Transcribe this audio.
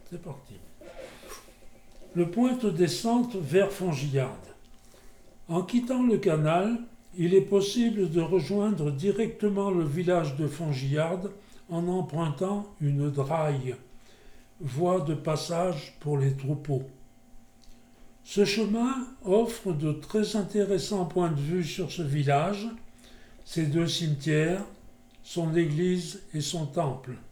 C'est parti. Le point de descente vers Fongiarde. En quittant le canal, il est possible de rejoindre directement le village de Fongiarde en empruntant une draille, voie de passage pour les troupeaux. Ce chemin offre de très intéressants points de vue sur ce village, ses deux cimetières, son église et son temple.